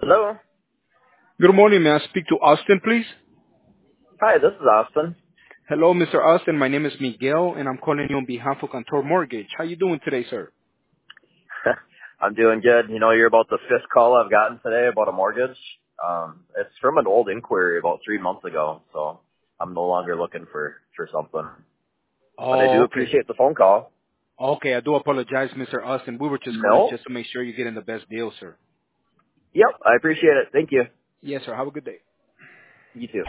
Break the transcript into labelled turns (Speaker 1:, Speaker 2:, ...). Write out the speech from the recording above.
Speaker 1: Hello.
Speaker 2: Good morning. May I speak to Austin, please?
Speaker 1: Hi, this is Austin.
Speaker 2: Hello, Mr. Austin. My name is Miguel, and I'm calling you on behalf of Contour Mortgage. How you doing today, sir?
Speaker 1: I'm doing good. You know, you're about the fifth call I've gotten today about a mortgage. It's from an old inquiry about 3 months ago, so I'm no longer looking for something. But I
Speaker 2: Oh,
Speaker 1: do
Speaker 2: okay.
Speaker 1: appreciate the phone call.
Speaker 2: Okay, I do apologize, Mr. Austin. We were just calling
Speaker 1: No?
Speaker 2: just to make sure you're getting the best deal, sir.
Speaker 1: Yep, I appreciate it. Thank you.
Speaker 2: Yes, sir. Have a good day.
Speaker 1: You too.